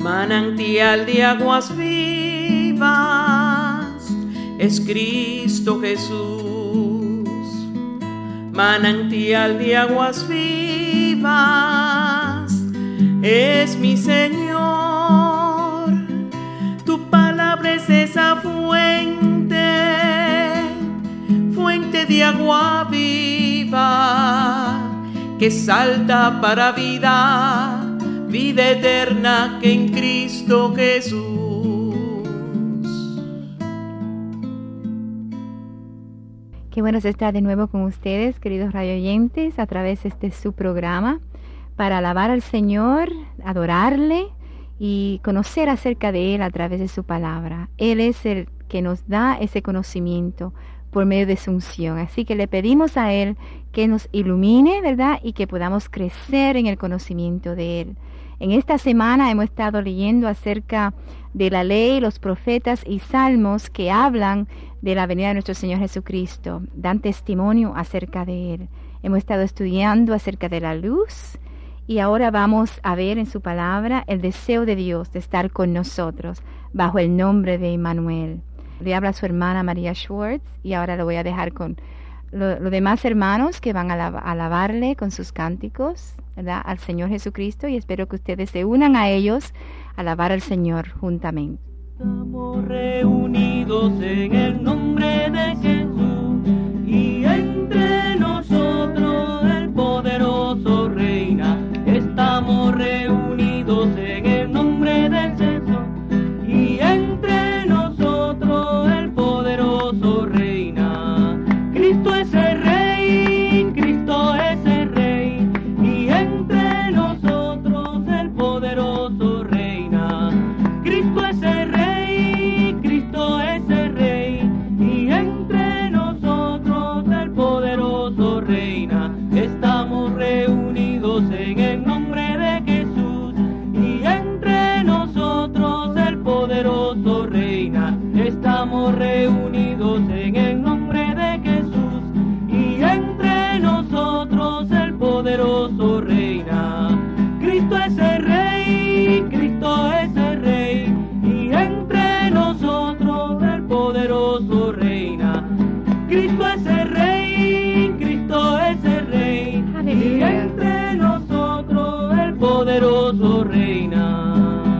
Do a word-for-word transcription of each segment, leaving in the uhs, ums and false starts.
manantial de aguas vivas, es Cristo Jesús. Manantial de aguas vivas, es mi Señor. Tu palabra es esa fuente, fuente de agua viva, que salta para vida, vida eterna que en Cristo Jesús. Qué bueno estar de nuevo con ustedes, queridos radioyentes, a través de este su programa, para alabar al Señor, adorarle y conocer acerca de Él a través de su palabra. Él es el que nos da ese conocimiento por medio de su unción. Así que le pedimos a Él que nos ilumine, ¿verdad? Y que podamos crecer en el conocimiento de Él. En esta semana hemos estado leyendo acerca de la ley, los profetas y salmos que hablan de la venida de nuestro Señor Jesucristo, dan testimonio acerca de Él. Hemos estado estudiando acerca de la luz y ahora vamos a ver en su palabra el deseo de Dios de estar con nosotros bajo el nombre de Emmanuel. Le habla su hermana María Schwartz y ahora lo voy a dejar con los lo demás hermanos que van a alab- alabarle con sus cánticos, ¿verdad?, al Señor Jesucristo, y espero que ustedes se unan a ellos a alabar al Señor juntamente. Estamos reunidos en el nombre de Jesús y entre nosotros el poderoso reina. Estamos reunidos en el nombre de Jesús y entre nosotros el poderoso reina. Cristo es el Rey, Cristo es el Rey y entre nosotros el poderoso reina. Cristo es el Rey, Cristo es el Rey y entre nosotros el poderoso reina. Estamos reunidos en el nombre de Jesús y entre nosotros el poderoso reina. Estamos reunidos en el nombre de Jesús y entre nosotros el poderoso reina. Cristo es el Rey, Cristo es el Rey y entre nosotros el poderoso reina. Cristo es el Rey, Cristo es el Rey y entre nosotros el poderoso reina.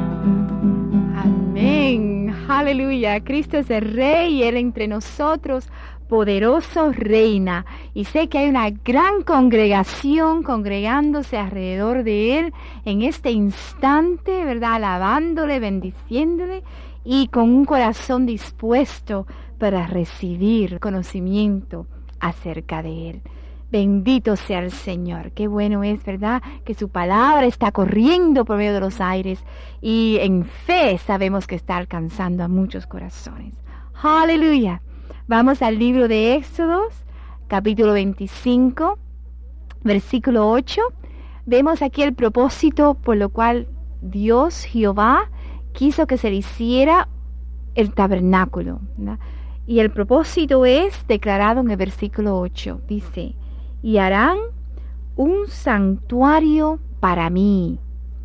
Amén, aleluya. Cristo es el Rey y Él entre nosotros, poderoso reina. Y sé que hay una gran congregación congregándose alrededor de Él en este instante, ¿verdad?, alabándole, bendiciéndole y con un corazón dispuesto para recibir conocimiento acerca de Él. Bendito sea el Señor. Qué bueno es, ¿verdad?, que su palabra está corriendo por medio de los aires y en fe sabemos que está alcanzando a muchos corazones. Aleluya. Vamos al libro de Éxodos, capítulo veinticinco, versículo ocho. Vemos aquí el propósito por lo cual Dios, Jehová, quiso que se le hiciera el tabernáculo, ¿verdad? Y el propósito es declarado en el versículo ocho. Dice, y harán un santuario para mí,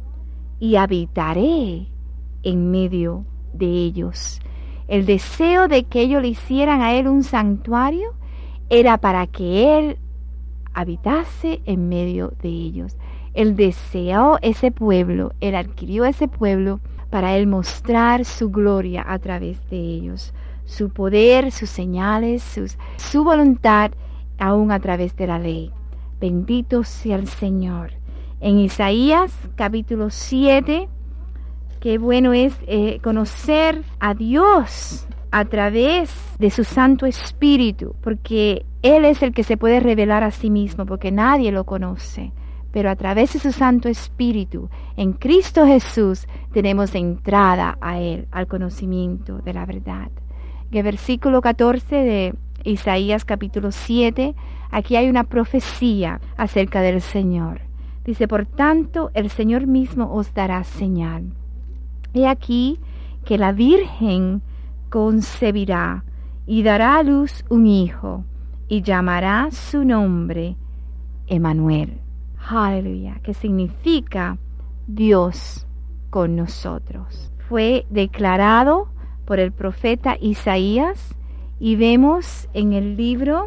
y habitaré en medio de ellos. El deseo de que ellos le hicieran a Él un santuario era para que Él habitase en medio de ellos. Él deseó ese pueblo, Él adquirió ese pueblo para Él mostrar su gloria a través de ellos, su poder, sus señales, sus, su voluntad, aún a través de la ley. Bendito sea el Señor. En Isaías capítulo siete, qué bueno es eh, conocer a Dios a través de su Santo Espíritu, porque Él es el que se puede revelar a sí mismo, porque nadie lo conoce. Pero a través de su Santo Espíritu, en Cristo Jesús, tenemos entrada a Él, al conocimiento de la verdad. En el versículo catorce de Isaías capítulo siete, aquí hay una profecía acerca del Señor. Dice, por tanto, el Señor mismo os dará señal. He aquí que la Virgen concebirá y dará a luz un hijo y llamará su nombre Emmanuel. Aleluya, que significa Dios con nosotros. Fue declarado por el profeta Isaías y vemos en el libro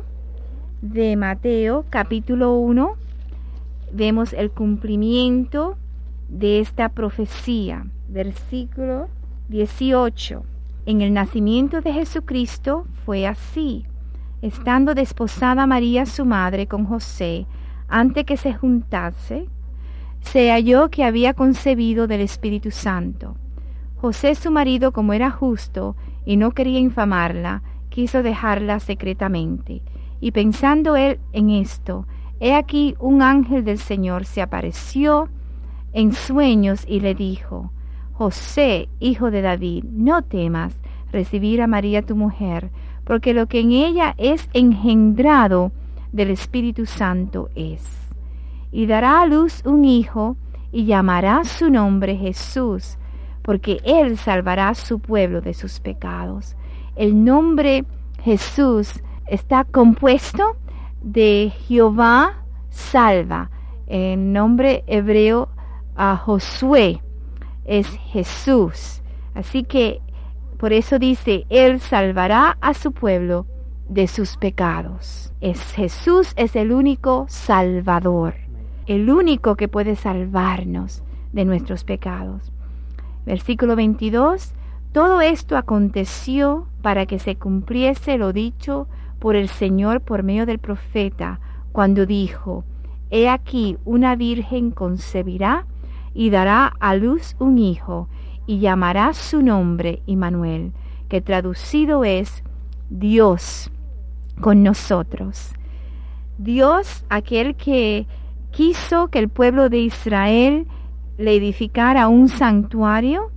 de Mateo capítulo uno, vemos el cumplimiento de esta profecía, versículo dieciocho. En el nacimiento de Jesucristo fue así. Estando desposada María su madre con José, antes que se juntase, se halló que había concebido del Espíritu Santo. José su marido, como era justo y no quería infamarla, quiso dejarla secretamente. Y pensando él en esto, he aquí un ángel del Señor se apareció en sueños y le dijo: José, hijo de David, no temas recibir a María tu mujer, porque lo que en ella es engendrado del Espíritu Santo es. Y dará a luz un hijo, y llamará su nombre Jesús, porque él salvará a su pueblo de sus pecados. El nombre Jesús está compuesto de Jehová salva. El nombre hebreo a Josué es Jesús. Así que por eso dice, él salvará a su pueblo de sus pecados. Es Jesús es el único salvador, el único que puede salvarnos de nuestros pecados. Versículo veintidós. Todo esto aconteció para que se cumpliese lo dicho por el Señor por medio del profeta, cuando dijo: He aquí una virgen concebirá y dará a luz un hijo, y llamará su nombre Immanuel, que traducido es Dios con nosotros. Dios, aquel que quiso que el pueblo de Israel le edificara un santuario,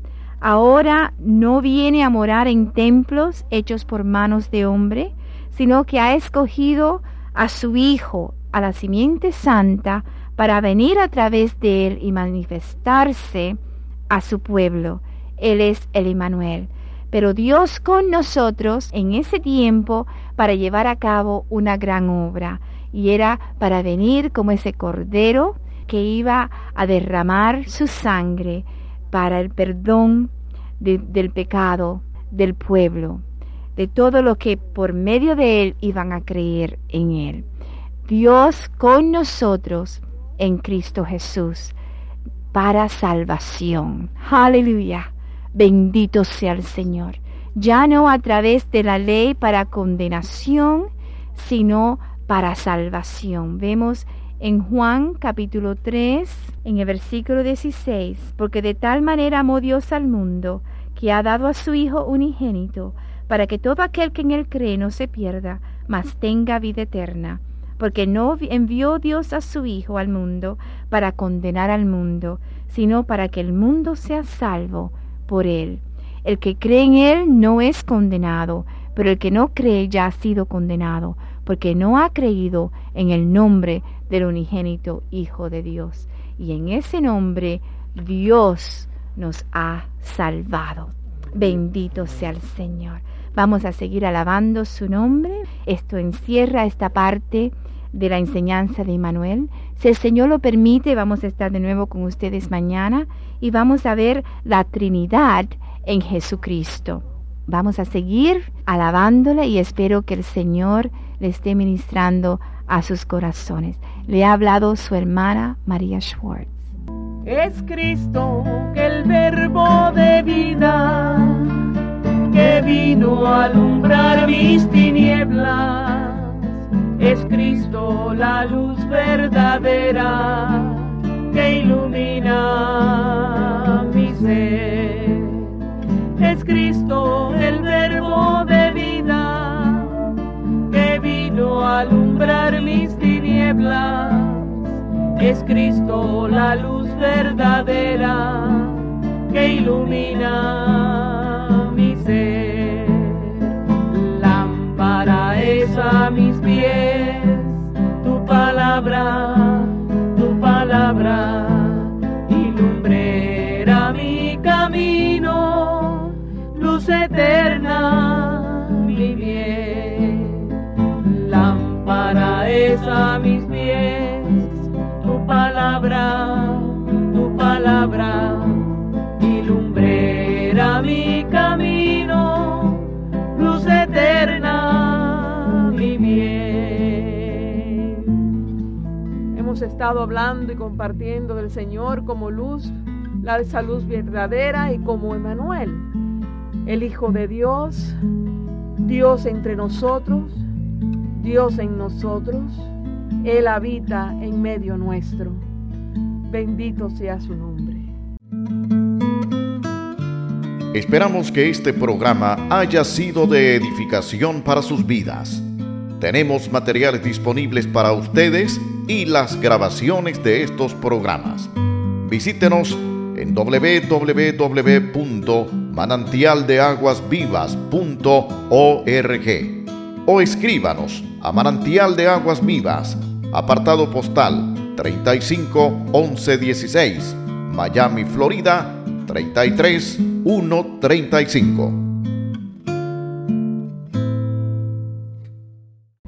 ahora no viene a morar en templos hechos por manos de hombre, sino que ha escogido a su Hijo, a la simiente santa, para venir a través de él y manifestarse a su pueblo. Él es el Immanuel. Pero Dios con nosotros en ese tiempo para llevar a cabo una gran obra, y era para venir como ese cordero que iba a derramar su sangre para el perdón de, del pecado del pueblo, de todo lo que por medio de él iban a creer en él. Dios con nosotros en Cristo Jesús para salvación. Aleluya. Bendito sea el Señor. Ya no a través de la ley para condenación, sino para salvación. Vemos en Juan capítulo tres, en el versículo dieciséis, porque de tal manera amó Dios al mundo, que ha dado a su Hijo unigénito, para que todo aquel que en él cree no se pierda, mas tenga vida eterna. Porque no envió Dios a su Hijo al mundo para condenar al mundo, sino para que el mundo sea salvo por él. El que cree en él no es condenado, pero el que no cree ya ha sido condenado, porque no ha creído en el nombre del unigénito Hijo de Dios. Y en ese nombre Dios nos ha salvado. Bendito sea el Señor. Vamos a seguir alabando su nombre. Esto encierra esta parte de la enseñanza de Immanuel. Si el Señor lo permite, vamos a estar de nuevo con ustedes mañana y vamos a ver la Trinidad en Jesucristo. Vamos a seguir alabándole y espero que el Señor le esté ministrando a sus corazones. Le ha hablado su hermana María Schwartz. Es Cristo el verbo de vida que vino a alumbrar mis tinieblas. Es Cristo la luz verdadera que ilumina mi ser. Es Cristo el verbo de vida que vino a alumbrar mis tinieblas. Es Cristo la luz verdadera que ilumina mi ser. Lámpara es a mis pies tu palabra, tu palabra, y lumbrera mi camino, luz eterna mi bien. Lámpara es a mis pies tu palabra, tu palabra, y estado hablando y compartiendo del Señor como luz, la esa luz verdadera y como Emmanuel, el Hijo de Dios, Dios entre nosotros, Dios en nosotros, Él habita en medio nuestro. Bendito sea su nombre. Esperamos que este programa haya sido de edificación para sus vidas. Tenemos materiales disponibles para ustedes y las grabaciones de estos programas. Visítenos en doble u doble u doble u punto manantial de aguas vivas punto org o escríbanos a Manantial de Aguas Vivas, apartado postal treinta y cinco once dieciséis, Miami, Florida treinta y tres mil ciento treinta y cinco.